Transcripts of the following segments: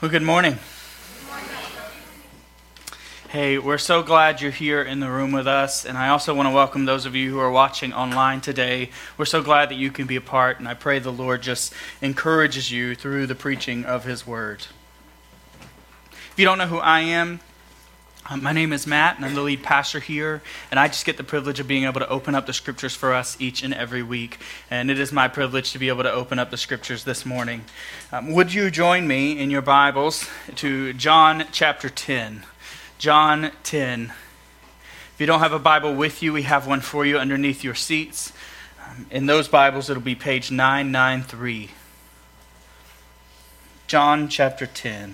Well, good morning. Hey, we're so glad you're here in the room with us, and I also want to welcome those of you who are watching online today. We're so glad that you can be a part, and I pray the Lord just encourages you through the preaching of His Word. If you don't know who I am, my name is Matt, and I'm the lead pastor here, and I just get the privilege of being able to open up the Scriptures for us each and every week, and it is my privilege to be able to open up the Scriptures this morning. Would you join me in your Bibles to John chapter 10? John 10. If you don't have a Bible with you, we have one for you underneath your seats. In those Bibles, it'll be page 993. John chapter 10.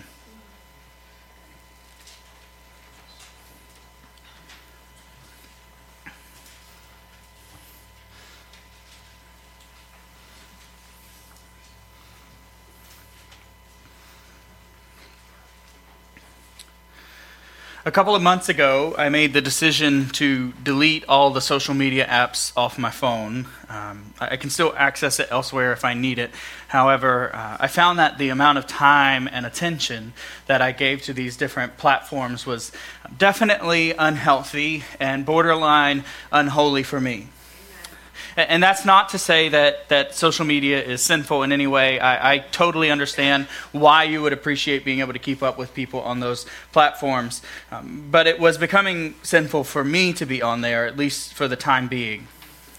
A couple of months ago, I made the decision to delete all the social media apps off my phone. I can still access it elsewhere if I need it. However, I found that the amount of time and attention that I gave to these different platforms was definitely unhealthy and borderline unholy for me. And that's not to say that social media is sinful in any way. I totally understand why you would appreciate being able to keep up with people on those platforms. But it was becoming sinful for me to be on there, at least for the time being.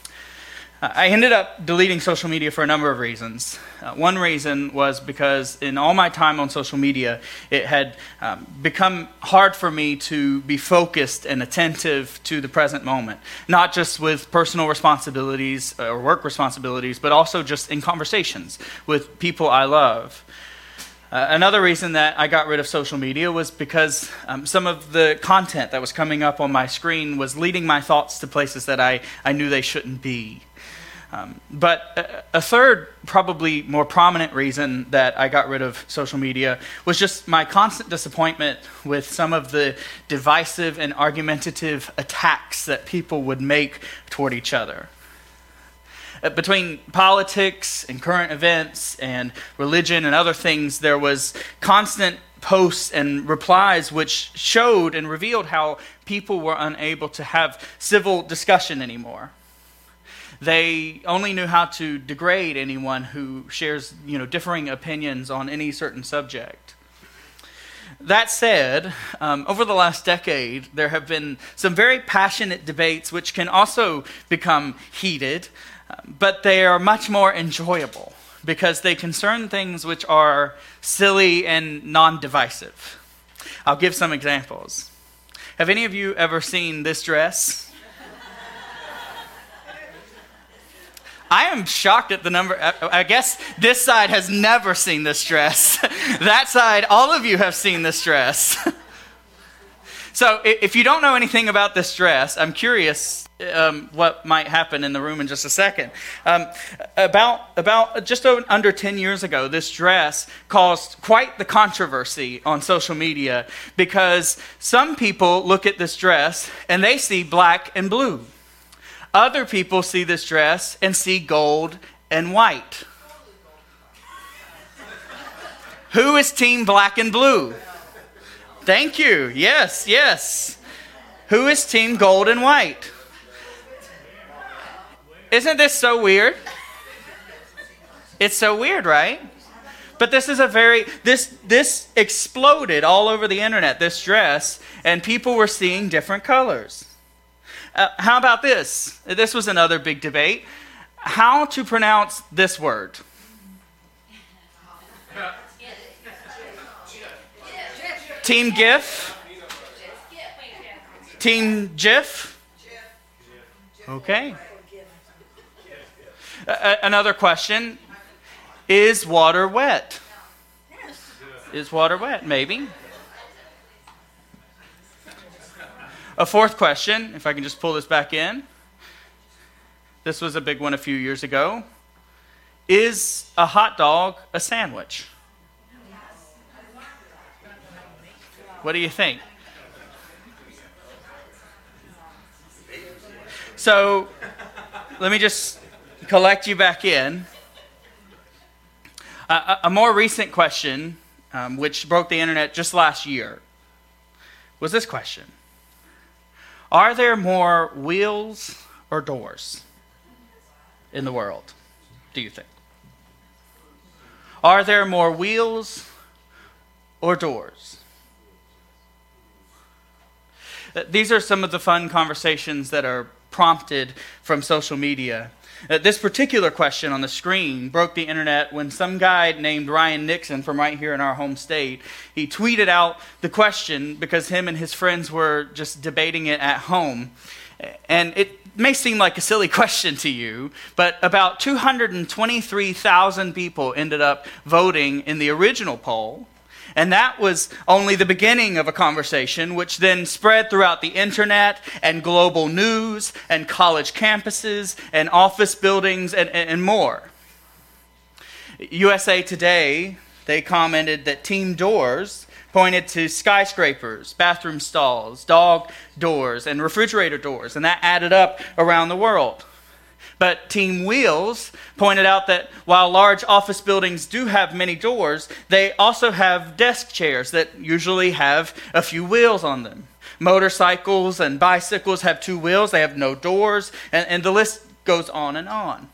I ended up deleting social media for a number of reasons. One reason was because in all my time on social media, it had become hard for me to be focused and attentive to the present moment. Not just with personal responsibilities or work responsibilities, but also just in conversations with people I love. Another reason that I got rid of social media was because some of the content that was coming up on my screen was leading my thoughts to places that I knew they shouldn't be. But a third, probably more prominent reason that I got rid of social media was just my constant disappointment with some of the divisive and argumentative attacks that people would make toward each other. Between politics and current events and religion and other things, there was constant posts and replies which showed and revealed how people were unable to have civil discussion anymore. They only knew how to degrade anyone who shares, differing opinions on any certain subject. That said, over the last decade, there have been some very passionate debates which can also become heated, but they are much more enjoyable because they concern things which are silly and non-divisive. I'll give some examples. Have any of you ever seen this dress? I am shocked at the number. I guess this side has never seen this dress. That side, all of you have seen this dress. So if you don't know anything about this dress, I'm curious what might happen in the room in just a second. About just under 10 years ago, this dress caused quite the controversy on social media because some people look at this dress and they see black and blue. Other people see this dress and see gold and white. Who is team black and blue? Thank you. Yes. Who is team gold and white? Isn't this so weird? It's so weird, right? But this is this exploded all over the internet, this dress, and people were seeing different colors. How about this? This was another big debate. How to pronounce this word? Team GIF? Team GIF? Okay. Another question. Is water wet? Is water wet? Maybe. A fourth question, if I can just pull this back in. This was a big one a few years ago. Is a hot dog a sandwich? What do you think? So, let me just collect you back in. A more recent question which broke the internet just last year, was this question: are there more wheels or doors in the world, do you think? Are there more wheels or doors? These are some of the fun conversations that are prompted from social media. This particular question on the screen broke the internet when some guy named Ryan Nixon from right here in our home state, he tweeted out the question because him and his friends were just debating it at home. And it may seem like a silly question to you, but about 223,000 people ended up voting in the original poll. And that was only the beginning of a conversation which then spread throughout the internet and global news and college campuses and office buildings and more. USA Today, they commented that Team Doors pointed to skyscrapers, bathroom stalls, dog doors, and refrigerator doors, and that added up around the world. But Team Wheels pointed out that while large office buildings do have many doors, they also have desk chairs that usually have a few wheels on them. Motorcycles and bicycles have 2 wheels, they have no doors, and the list goes on and on.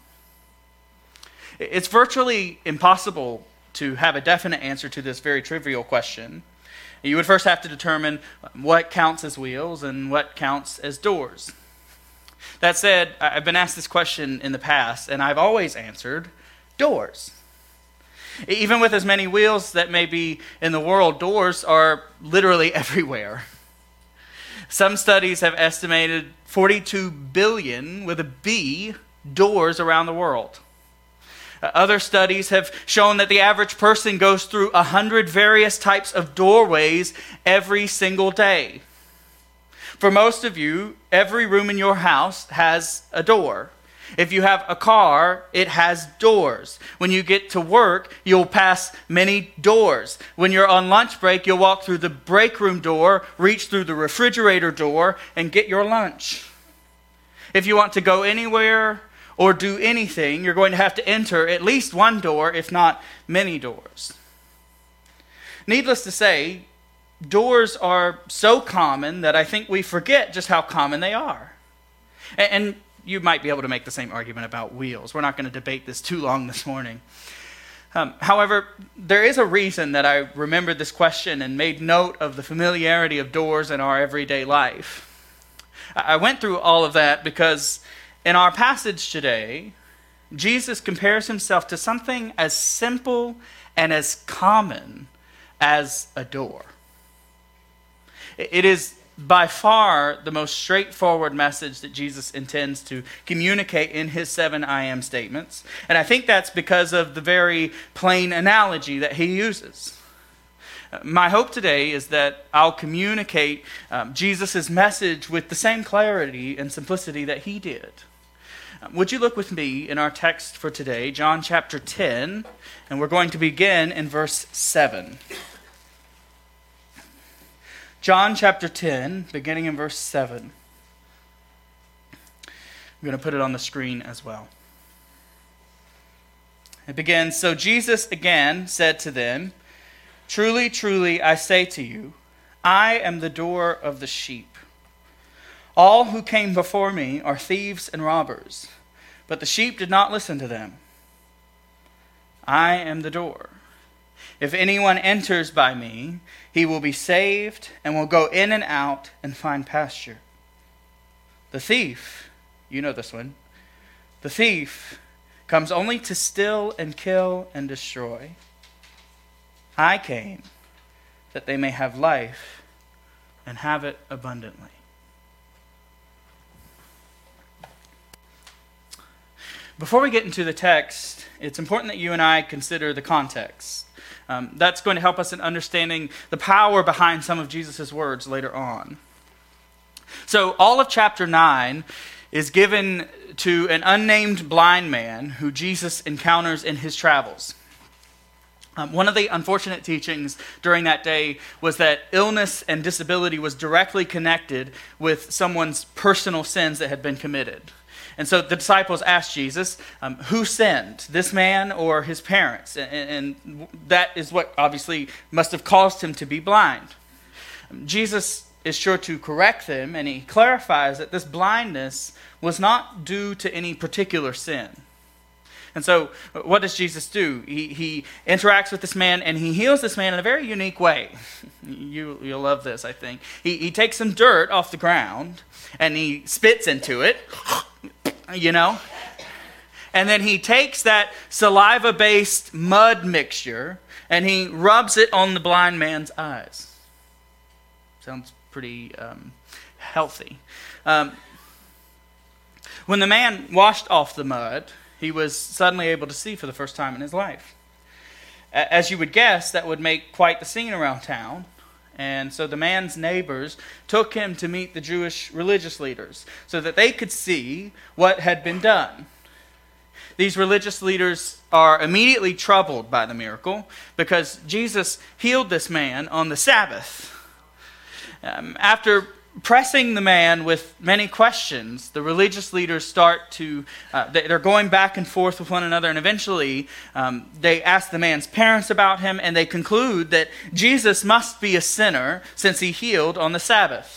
It's virtually impossible to have a definite answer to this very trivial question. You would first have to determine what counts as wheels and what counts as doors. That said, I've been asked this question in the past, and I've always answered doors. Even with as many wheels that may be in the world, doors are literally everywhere. Some studies have estimated 42 billion, with a B, doors around the world. Other studies have shown that the average person goes through 100 various types of doorways every single day. For most of you, every room in your house has a door. If you have a car, it has doors. When you get to work, you'll pass many doors. When you're on lunch break, you'll walk through the break room door, reach through the refrigerator door, and get your lunch. If you want to go anywhere or do anything, you're going to have to enter at least one door, if not many doors. Needless to say, doors are so common that I think we forget just how common they are. And you might be able to make the same argument about wheels. We're not going to debate this too long this morning. However, there is a reason that I remembered this question and made note of the familiarity of doors in our everyday life. I went through all of that because in our passage today, Jesus compares himself to something as simple and as common as a door. It is by far the most straightforward message that Jesus intends to communicate in his 7 I am statements. And I think that's because of the very plain analogy that he uses. My hope today is that I'll communicate Jesus' message with the same clarity and simplicity that he did. Would you look with me in our text for today, John chapter 10, and we're going to begin in verse 7. John chapter 10, beginning in verse 7. I'm going to put it on the screen as well. It begins, "So Jesus again said to them, 'Truly, truly, I say to you, I am the door of the sheep. All who came before me are thieves and robbers, but the sheep did not listen to them. I am the door. If anyone enters by me, he will be saved and will go in and out and find pasture. The thief,'" you know this one, "the thief comes only to steal and kill and destroy. I came that they may have life and have it abundantly." Before we get into the text, it's important that you and I consider the context. That's going to help us in understanding the power behind some of Jesus' words later on. So all of chapter 9 is given to an unnamed blind man who Jesus encounters in his travels. One of the unfortunate teachings during that day was that illness and disability was directly connected with someone's personal sins that had been committed. And so the disciples asked Jesus, who sinned, this man or his parents? And that is what obviously must have caused him to be blind. Jesus is sure to correct them, and he clarifies that this blindness was not due to any particular sin. And so what does Jesus do? He interacts with this man, and he heals this man in a very unique way. You'll love this, I think. He takes some dirt off the ground, and he spits into it, and then he takes that saliva-based mud mixture, and he rubs it on the blind man's eyes. Sounds pretty healthy. When the man washed off the mud, he was suddenly able to see for the first time in his life. As you would guess, that would make quite the scene around town. And so the man's neighbors took him to meet the Jewish religious leaders so that they could see what had been done. These religious leaders are immediately troubled by the miracle because Jesus healed this man on the Sabbath. After pressing the man with many questions, the religious leaders they're going back and forth with one another, and eventually they ask the man's parents about him, and they conclude that Jesus must be a sinner since he healed on the Sabbath.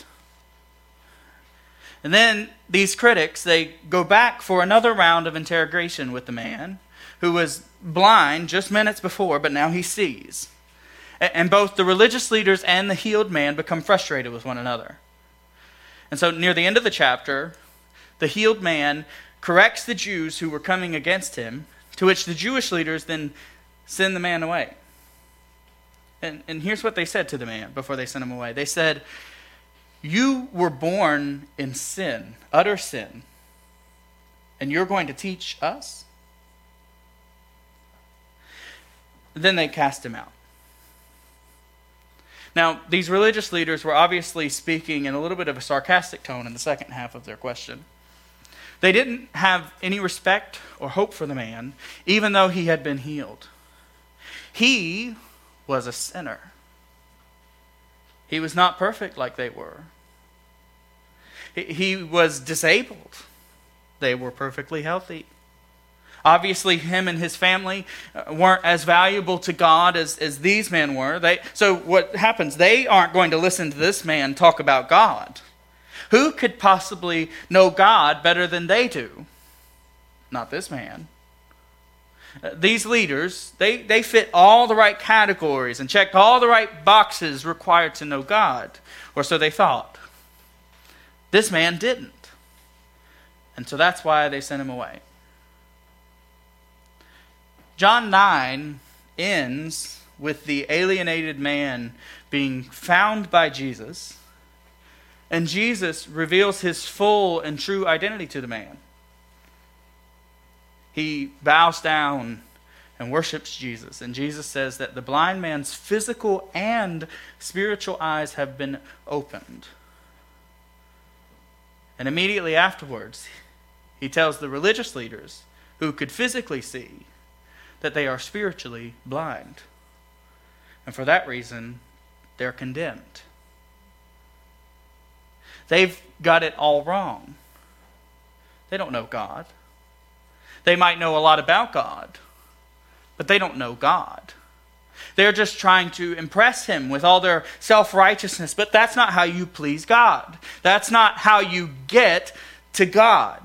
And then these critics, they go back for another round of interrogation with the man who was blind just minutes before, but now he sees. And both the religious leaders and the healed man become frustrated with one another. And so near the end of the chapter, the healed man corrects the Jews who were coming against him, to which the Jewish leaders then send the man away. And here's what they said to the man before they sent him away. They said, "You were born in sin, utter sin, and you're going to teach us?" Then they cast him out. Now, these religious leaders were obviously speaking in a little bit of a sarcastic tone in the second half of their question. They didn't have any respect or hope for the man, even though he had been healed. He was a sinner. He was not perfect like they were. He was disabled. They were perfectly healthy. Obviously, him and his family weren't as valuable to God as these men were. So what happens? They aren't going to listen to this man talk about God. Who could possibly know God better than they do? Not this man. These leaders, they fit all the right categories and checked all the right boxes required to know God, or so they thought. This man didn't. And so that's why they sent him away. John 9 ends with the alienated man being found by Jesus, and Jesus reveals his full and true identity to the man. He bows down and worships Jesus, and Jesus says that the blind man's physical and spiritual eyes have been opened. And immediately afterwards, he tells the religious leaders who could physically see that they are spiritually blind. And for that reason, they're condemned. They've got it all wrong. They don't know God. They might know a lot about God, but they don't know God. They're just trying to impress him with all their self-righteousness, but that's not how you please God. That's not how you get to God.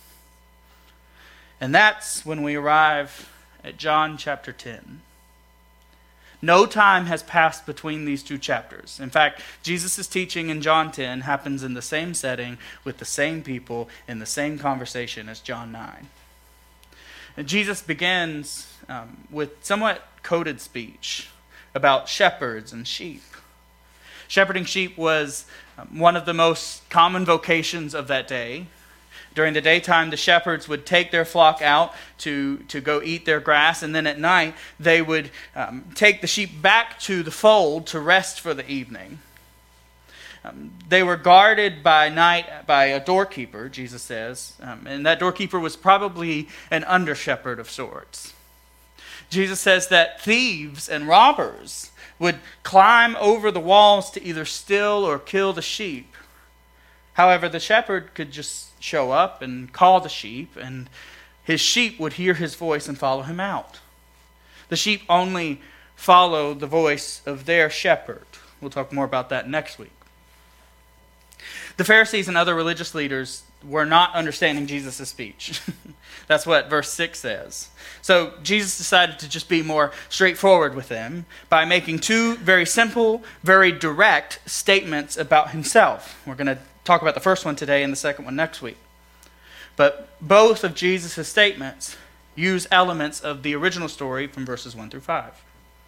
And that's when we arrive at John chapter 10. No time has passed between these two chapters. In fact, Jesus' teaching in John 10 happens in the same setting with the same people in the same conversation as John 9. And Jesus begins with somewhat coded speech about shepherds and sheep. Shepherding sheep was one of the most common vocations of that day. During the daytime, the shepherds would take their flock out to go eat their grass, and then at night they would take the sheep back to the fold to rest for the evening. They were guarded by night by a doorkeeper, Jesus says, and that doorkeeper was probably an under-shepherd of sorts. Jesus says that thieves and robbers would climb over the walls to either steal or kill the sheep. However, the shepherd could just show up and call the sheep, and his sheep would hear his voice and follow him out. The sheep only follow the voice of their shepherd. We'll talk more about that next week. The Pharisees and other religious leaders were not understanding Jesus' speech. That's what verse 6 says. So Jesus decided to just be more straightforward with them by making two very simple, very direct statements about himself. We're going to talk about the first one today and the second one next week. But both of Jesus' statements use elements of the original story from verses 1 through 5.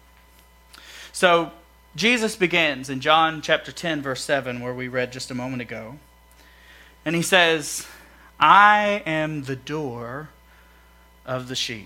So Jesus begins in John chapter 10, verse 7, where we read just a moment ago. And he says, I am the door of the sheep.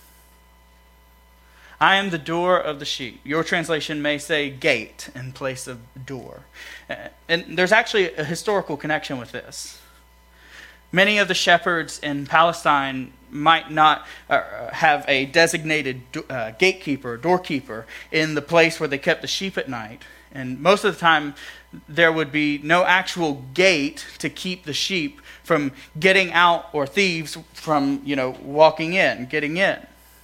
I am the door of the sheep. Your translation may say gate in place of door. And there's actually a historical connection with this. Many of the shepherds in Palestine might not have a designated gatekeeper, doorkeeper, in the place where they kept the sheep at night. And most of the time, there would be no actual gate to keep the sheep from getting out or thieves from, walking in, getting in.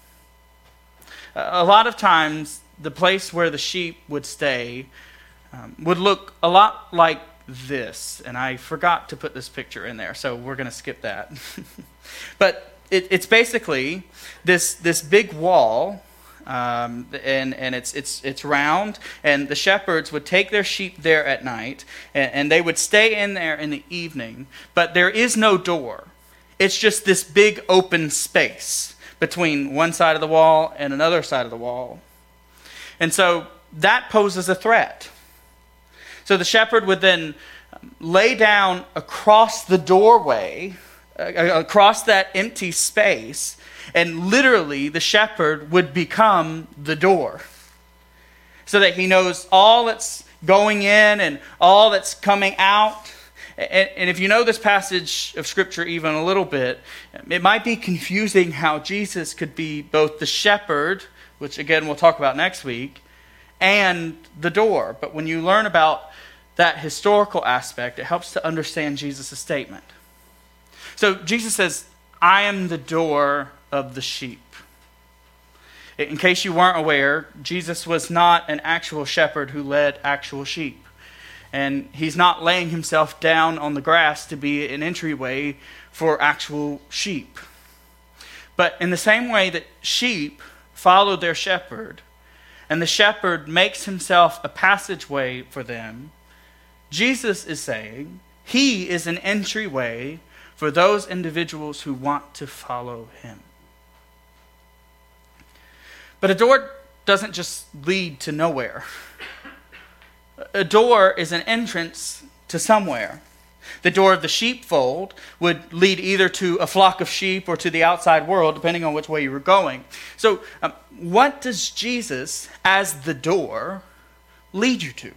A lot of times, the place where the sheep would stay would look a lot like this. And I forgot to put this picture in there, so we're going to skip that. But it's basically this big wall. And it's round, and the shepherds would take their sheep there at night, and they would stay in there in the evening, but there is no door. It's just this big open space between one side of the wall and another side of the wall. And so that poses a threat. So the shepherd would then lay down across the doorway, across that empty space, and literally, the shepherd would become the door, so that he knows all that's going in and all that's coming out. And if you know this passage of Scripture even a little bit, it might be confusing how Jesus could be both the shepherd, which again we'll talk about next week, and the door. But when you learn about that historical aspect, it helps to understand Jesus' statement. So Jesus says, I am the door of the sheep. In case you weren't aware, Jesus was not an actual shepherd who led actual sheep. And he's not laying himself down on the grass to be an entryway for actual sheep. But in the same way that sheep follow their shepherd, and the shepherd makes himself a passageway for them, Jesus is saying he is an entryway for those individuals who want to follow him. But a door doesn't just lead to nowhere. A door is an entrance to somewhere. The door of the sheepfold would lead either to a flock of sheep or to the outside world, depending on which way you were going. So, what does Jesus, as the door, lead you to?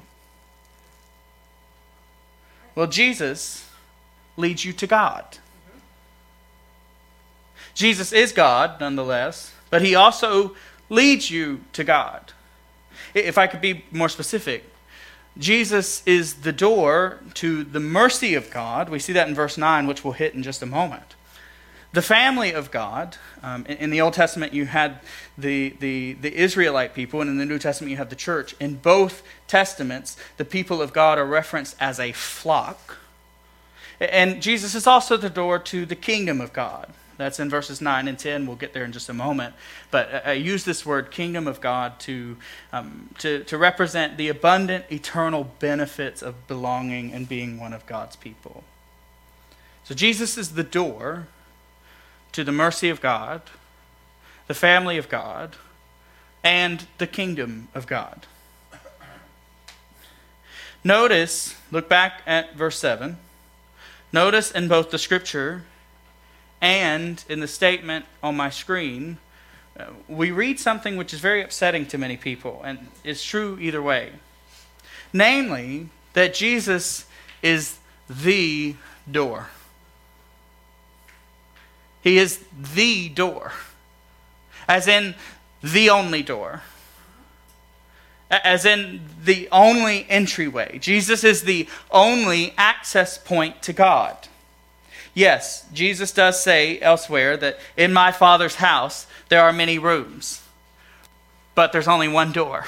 Well, Jesus leads you to God. Jesus is God, nonetheless, but he also leads you to God. If I could be more specific, Jesus is the door to the mercy of God. We see that in verse 9, which we'll hit in just a moment. The family of God. In the Old Testament, you had the Israelite people, and in the New Testament, you have the church. In both Testaments, the people of God are referenced as a flock. And Jesus is also the door to the kingdom of God. That's in verses 9 and 10. We'll get there in just a moment. But I use this word, kingdom of God, to represent the abundant, eternal benefits of belonging and being one of God's people. So Jesus is the door to the mercy of God, the family of God, and the kingdom of God. Notice, look back at verse 7. Notice in both the scripture and in the statement on my screen, we read something which is very upsetting to many people, and it's true either way. Namely, that Jesus is the door. He is the door, as in the only door. as in the only entryway. Jesus is the only access point to God. Yes, Jesus does say elsewhere that in my Father's house there are many rooms, but there's only one door.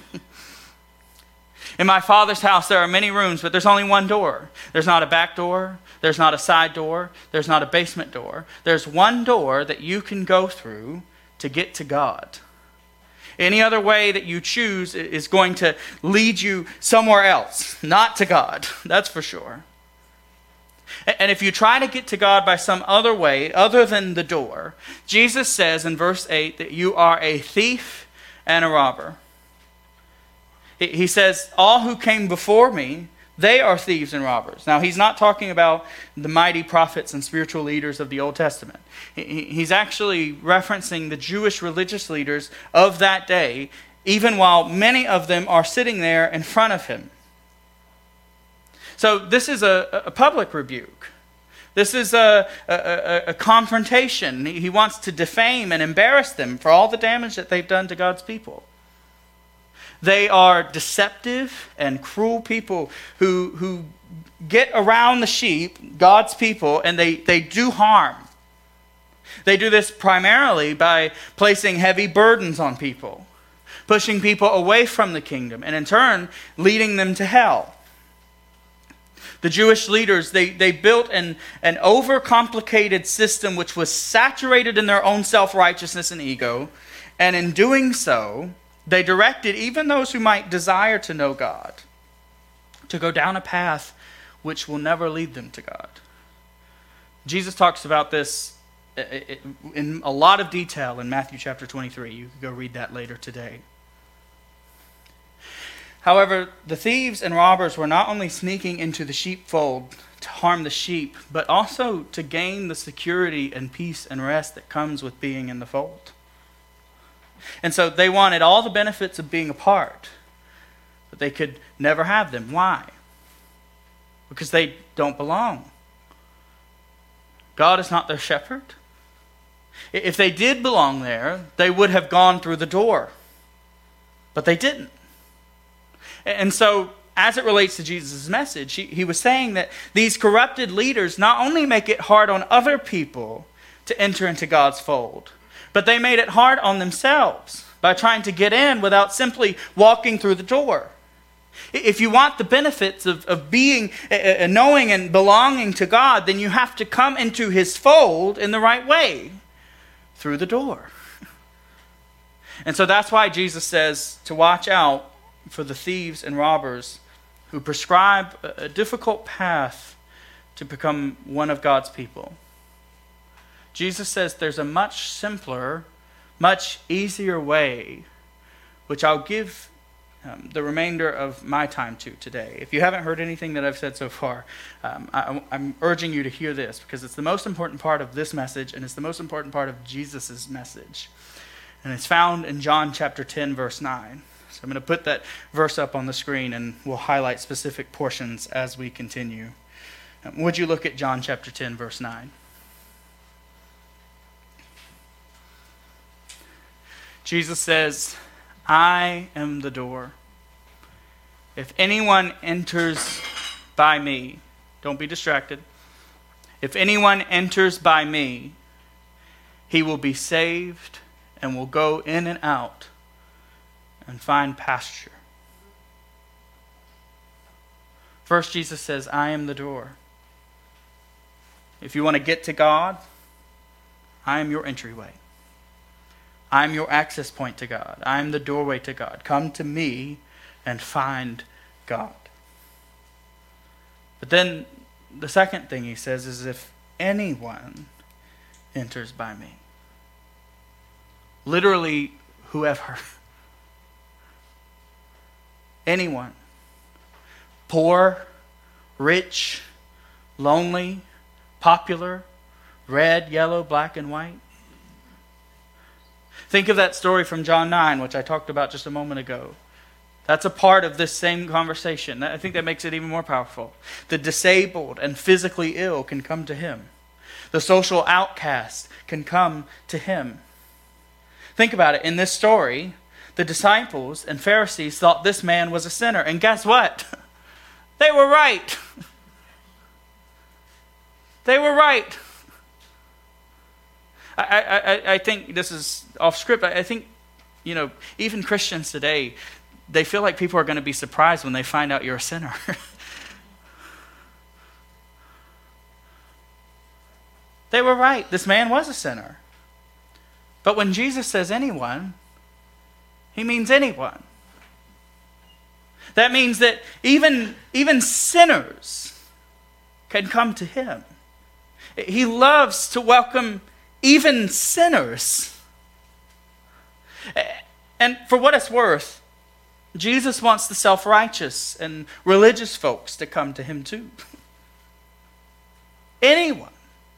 In my Father's house there are many rooms, but there's only one door. There's not a back door. There's not a side door. There's not a basement door. There's one door that you can go through to get to God. Any other way that you choose is going to lead you somewhere else, not to God. That's for sure. And if you try to get to God by some other way, other than the door, Jesus says in verse 8 that you are a thief and a robber. He says, all who came before me, they are thieves and robbers. Now, he's not talking about the mighty prophets and spiritual leaders of the Old Testament. He's actually referencing the Jewish religious leaders of that day, even while many of them are sitting there in front of him. So this is a public rebuke. This is a confrontation. He wants to defame and embarrass them for all the damage that they've done to God's people. They are deceptive and cruel people who get around the sheep, God's people, and they do harm. They do this primarily by placing heavy burdens on people, pushing people away from the kingdom, and in turn, leading them to hell. The Jewish leaders, they built an overcomplicated system which was saturated in their own self-righteousness and ego, and in doing so, they directed even those who might desire to know God to go down a path which will never lead them to God. Jesus talks about this in a lot of detail in Matthew chapter 23. You can go read that later today. However, the thieves and robbers were not only sneaking into the sheepfold to harm the sheep, but also to gain the security and peace and rest that comes with being in the fold. And so they wanted all the benefits of being apart, but they could never have them. Why? Because they don't belong. God is not their shepherd. If they did belong there, they would have gone through the door. But they didn't. And so, as it relates to Jesus' message, he was saying that these corrupted leaders not only make it hard on other people to enter into God's fold, but they made it hard on themselves by trying to get in without simply walking through the door. If you want the benefits of being, knowing and belonging to God, then you have to come into His fold in the right way, through the door. And so that's why Jesus says to watch out for the thieves and robbers who prescribe a difficult path to become one of God's people. Jesus says there's a much simpler, much easier way, which I'll give the remainder of my time to today. If you haven't heard anything that I've said so far, I'm urging you to hear this, because it's the most important part of this message, and it's the most important part of Jesus' message. And it's found in John chapter 10, verse 9. So I'm going to put that verse up on the screen, and we'll highlight specific portions as we continue. Would you look at John chapter 10, verse 9? Jesus says, I am the door. If anyone enters by me, don't be distracted. If anyone enters by me, he will be saved and will go in and out and find pasture. First, Jesus says, I am the door. If you want to get to God, I am your entryway. I am your access point to God. I am the doorway to God. Come to me and find God. But then the second thing he says is, if anyone enters by me. Literally, whoever. Anyone. Poor, rich, lonely, popular, red, yellow, black, and white. Think of that story from John 9, which I talked about just a moment ago. That's a part of this same conversation. I think that makes it even more powerful. The disabled and physically ill can come to him. The social outcast can come to him. Think about it. In this story, the disciples and Pharisees thought this man was a sinner. And guess what? They were right. They were right. I think this is off script. I think, even Christians today, they feel like people are going to be surprised when they find out you're a sinner. They were right. This man was a sinner. But when Jesus says anyone, he means anyone. That means that even sinners can come to him. He loves to welcome even sinners. And for what it's worth, Jesus wants the self-righteous and religious folks to come to him too. Anyone.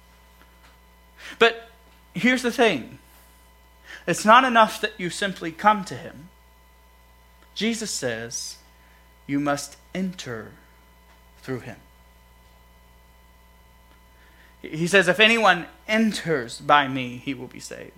But here's the thing. It's not enough that you simply come to him. Jesus says you must enter through him. He says, if anyone enters by me, he will be saved.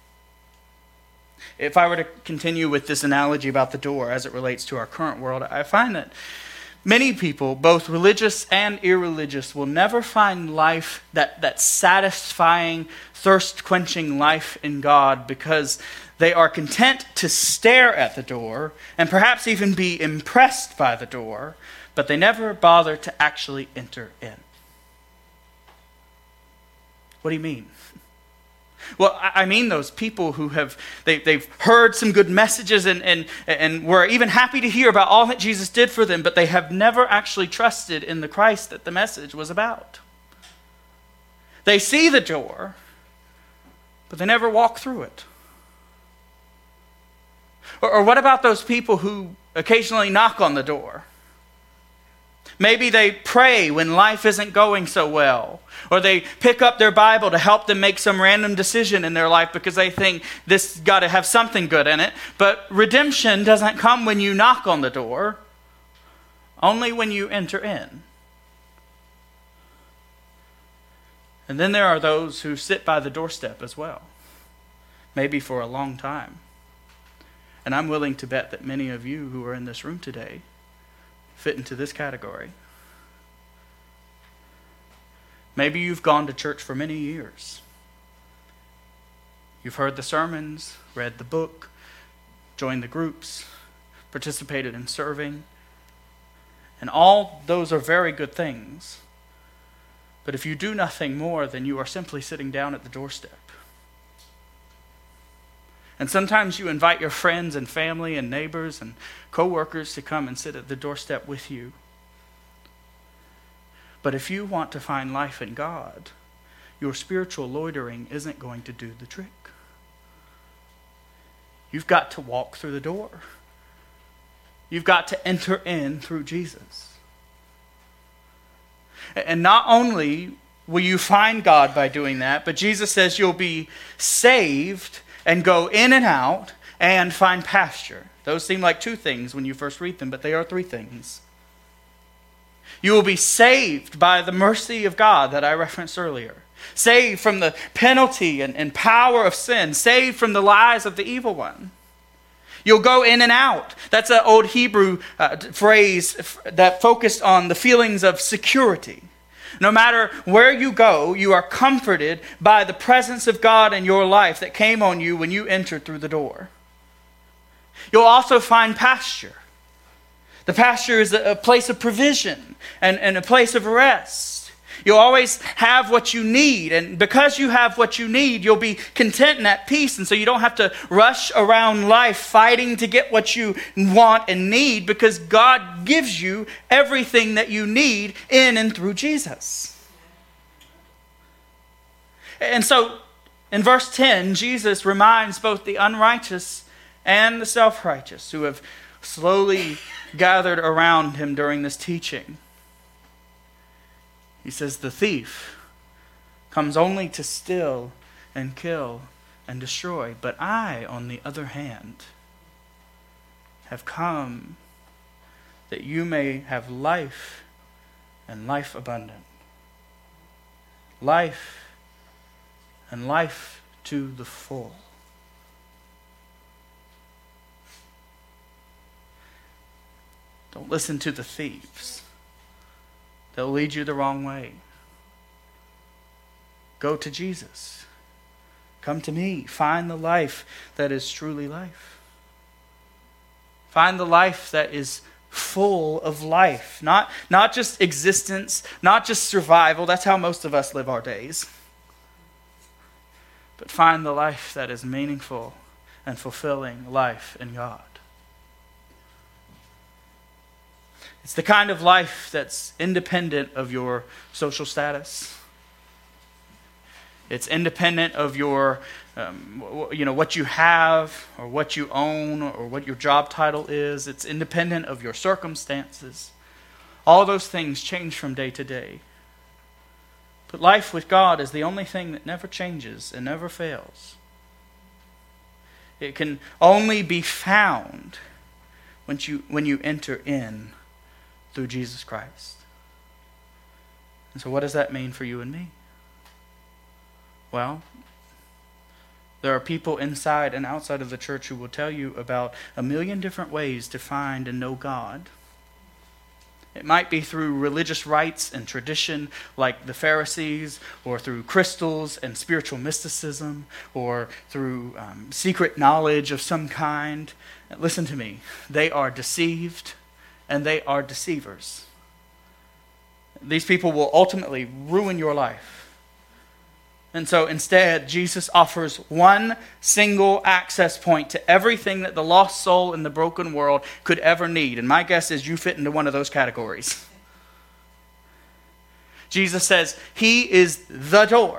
If I were to continue with this analogy about the door as it relates to our current world, I find that many people, both religious and irreligious, will never find life, that satisfying, thirst-quenching life in God, because they are content to stare at the door and perhaps even be impressed by the door, but they never bother to actually enter in. What do you mean? Well, I mean those people who they've heard some good messages and were even happy to hear about all that Jesus did for them, but they have never actually trusted in the Christ that the message was about. They see the door, but they never walk through it. Or what about those people who occasionally knock on the door? Maybe they pray when life isn't going so well. Or they pick up their Bible to help them make some random decision in their life because they think this got to have something good in it. But redemption doesn't come when you knock on the door, only when you enter in. And then there are those who sit by the doorstep as well, maybe for a long time. And I'm willing to bet that many of you who are in this room today fit into this category. Maybe you've gone to church for many years. You've heard the sermons, read the book, joined the groups, participated in serving. And all those are very good things. But if you do nothing more, then you are simply sitting down at the doorstep. And sometimes you invite your friends and family and neighbors and co-workers to come and sit at the doorstep with you. But if you want to find life in God, your spiritual loitering isn't going to do the trick. You've got to walk through the door. You've got to enter in through Jesus. And not only will you find God by doing that, but Jesus says you'll be saved and go in and out and find pasture. Those seem like two things when you first read them, but they are three things. You will be saved by the mercy of God that I referenced earlier. Saved from the penalty and power of sin. Saved from the lies of the evil one. You'll go in and out. That's an old Hebrew phrase that focused on the feelings of security. No matter where you go, you are comforted by the presence of God in your life that came on you when you entered through the door. You'll also find pasture. The pasture is a place of provision and a place of rest. You'll always have what you need. And because you have what you need, you'll be content and at peace. And so you don't have to rush around life fighting to get what you want and need, because God gives you everything that you need in and through Jesus. And so in verse 10, Jesus reminds both the unrighteous and the self-righteous who have slowly gathered around him during this teaching. He says, the thief comes only to steal and kill and destroy. But I, on the other hand, have come that you may have life and life abundant. Life and life to the full. Don't listen to the thieves. They'll lead you the wrong way. Go to Jesus. Come to me. Find the life that is truly life. Find the life that is full of life. Not just existence, not just survival. That's how most of us live our days. But find the life that is meaningful and fulfilling life in God. It's the kind of life that's independent of your social status. It's independent of your, what you have or what you own or what your job title is. It's independent of your circumstances. All those things change from day to day. But life with God is the only thing that never changes and never fails. It can only be found when you enter in through Jesus Christ. And so what does that mean for you and me? Well, there are people inside and outside of the church who will tell you about a million different ways to find and know God. It might be through religious rites and tradition like the Pharisees, or through crystals and spiritual mysticism, or through secret knowledge of some kind. Listen to me. They are deceived and they are deceivers. These people will ultimately ruin your life. And so instead, Jesus offers one single access point to everything that the lost soul in the broken world could ever need. And my guess is you fit into one of those categories. Jesus says he is the door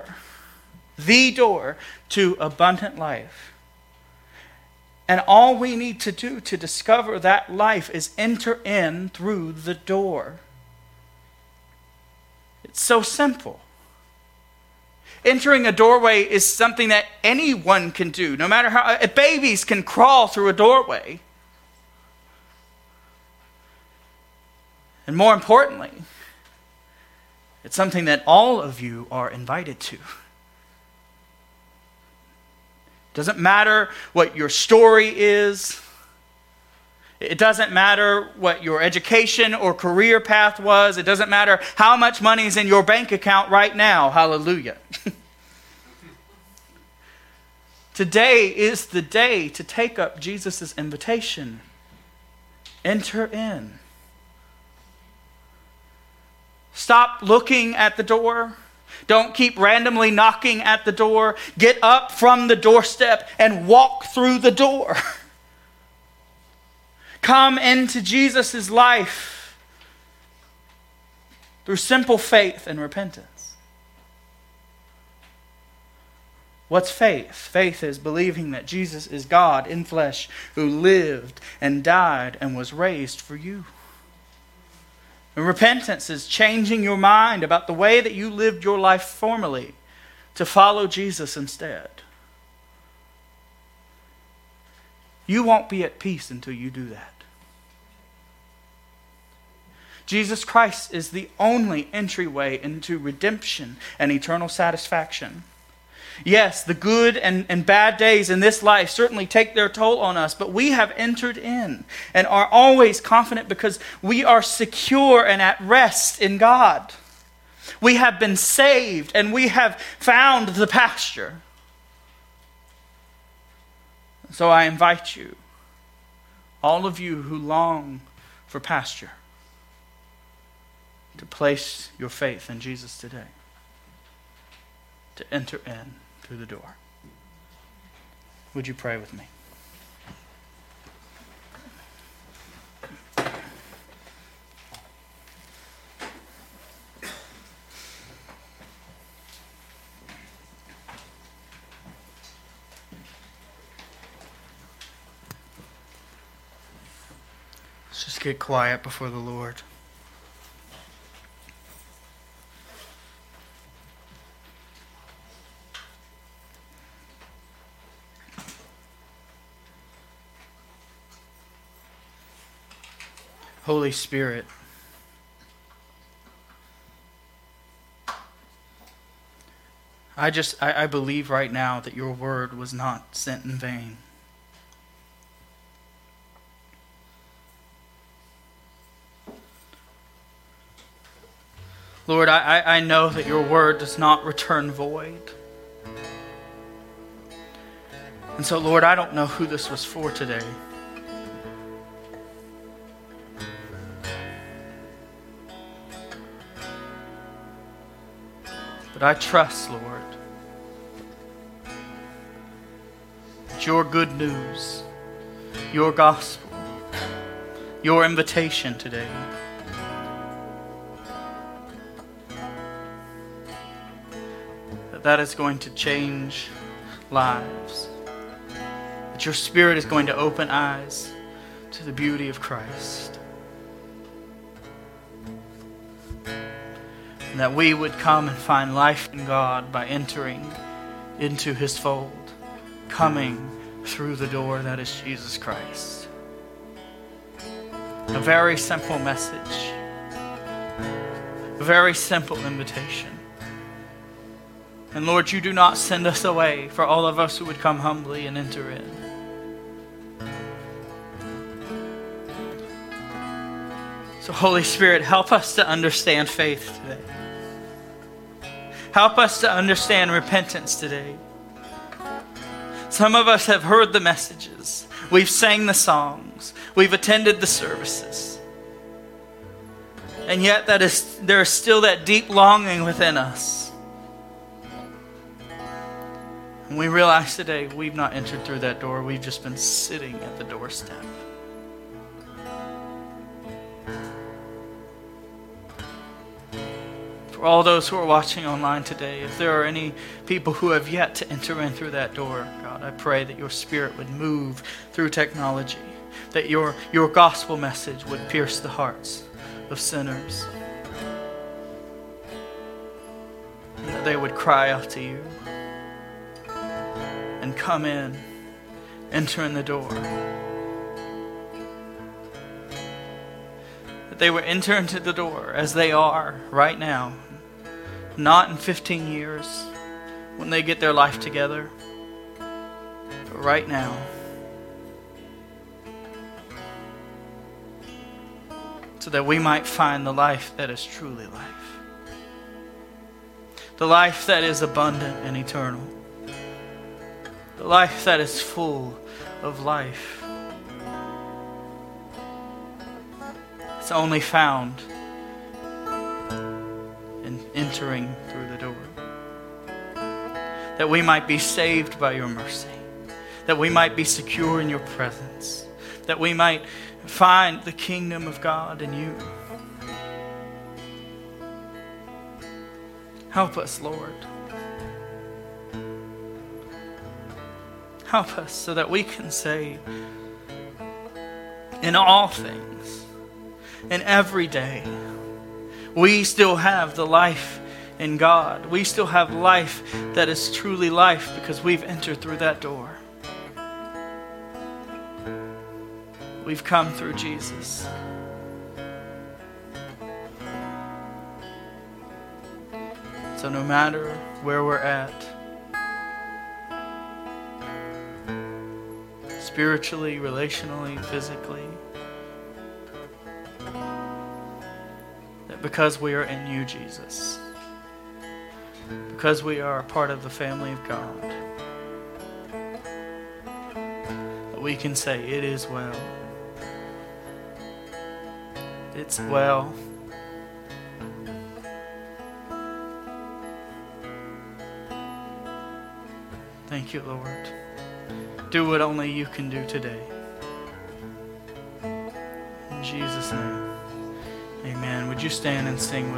to abundant life. And all we need to do to discover that life is enter in through the door. It's so simple. Entering a doorway is something that anyone can do, no matter how. Babies can crawl through a doorway. And more importantly, it's something that all of you are invited to. Doesn't matter what your story is. It doesn't matter what your education or career path was. It doesn't matter how much money is in your bank account right now. Hallelujah. Today is the day to take up Jesus' invitation. Enter in. Stop looking at the door. Don't keep randomly knocking at the door. Get up from the doorstep and walk through the door. Come into Jesus' life through simple faith and repentance. What's faith? Faith is believing that Jesus is God in flesh who lived and died and was raised for you. And repentance is changing your mind about the way that you lived your life formerly to follow Jesus instead. You won't be at peace until you do that. Jesus Christ is the only entryway into redemption and eternal satisfaction. Yes, the good and bad days in this life certainly take their toll on us, but we have entered in and are always confident because we are secure and at rest in God. We have been saved and we have found the pasture. So I invite you, all of you who long for pasture, to place your faith in Jesus today. To enter in through the door. Would you pray with me? Let's just get quiet before the Lord. Holy Spirit, I believe right now that your word was not sent in vain. Lord, I know that your word does not return void. And so, Lord, I don't know who this was for today. But I trust, Lord, that your good news, your gospel, your invitation today that is going to change lives. That your Spirit is going to open eyes to the beauty of Christ. And that we would come and find life in God by entering into His fold, coming through the door that is Jesus Christ. A very simple message. A very simple invitation. And Lord, you do not send us away for all of us who would come humbly and enter in. So Holy Spirit, help us to understand faith today. Help us to understand repentance today. Some of us have heard the messages. We've sang the songs. We've attended the services. And yet there is still that deep longing within us. And we realize today we've not entered through that door. We've just been sitting at the doorstep. For all those who are watching online today, if there are any people who have yet to enter in through that door, God, I pray that your Spirit would move through technology, that your gospel message would pierce the hearts of sinners, and that they would cry out to you and come in, enter in the door. That they would enter into the door as they are right now, not in 15 years when they get their life together, but right now. So that we might find the life that is truly life. The life that is abundant and eternal. The life that is full of life. It's only found in entering through the door. That we might be saved by your mercy. That we might be secure in your presence. That we might find the kingdom of God in you. Help us, Lord. Help us so that we can say, in all things, in every day, we still have the life in God. We still have life that is truly life because we've entered through that door. We've come through Jesus. So no matter where we're at, spiritually, relationally, physically, that because we are in you, Jesus, because we are a part of the family of God, that we can say, it is well. It's well. Thank you, Lord. Do what only you can do today. In Jesus' name, amen. Would you stand and sing with